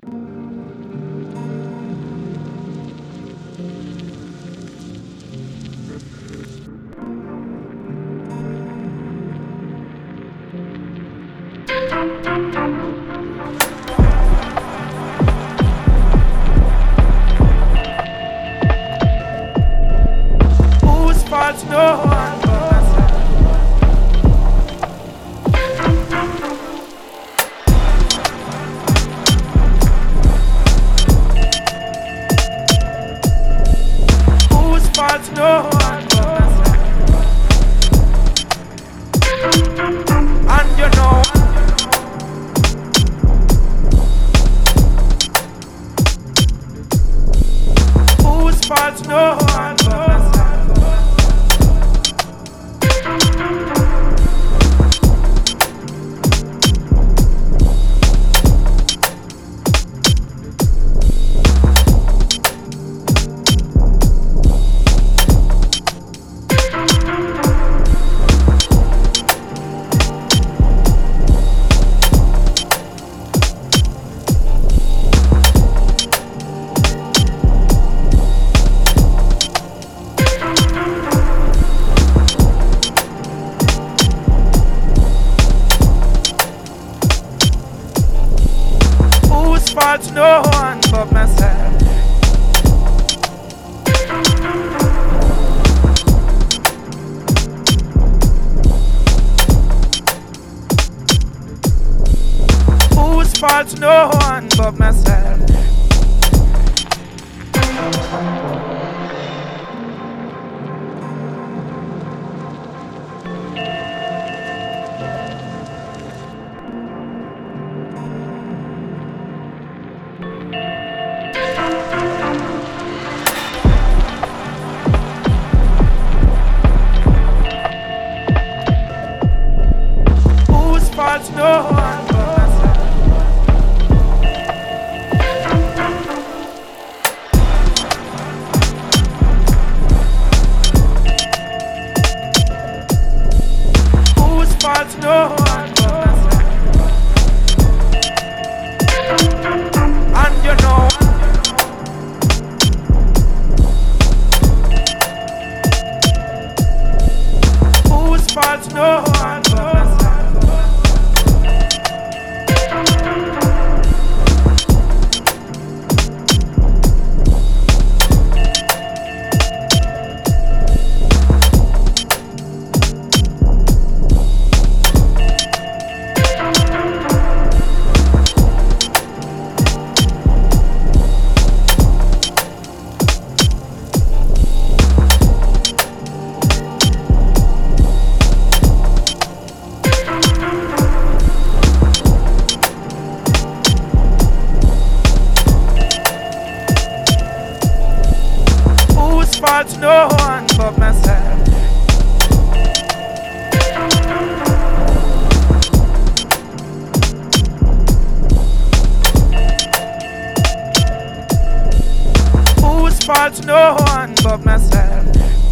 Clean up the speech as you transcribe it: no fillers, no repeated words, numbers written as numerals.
Whose fault's no one but myself? Whose fault's no one but myself? And you know, whose fault's no one but myself? Whose fault's no one but myself? Whose fault's no one but myself? Whose fault's no one but myself? Whose fault's no one but myself? And you know, whose fault's no one but myself? Whose fault's no one but myself? Whose fault's no one but myself?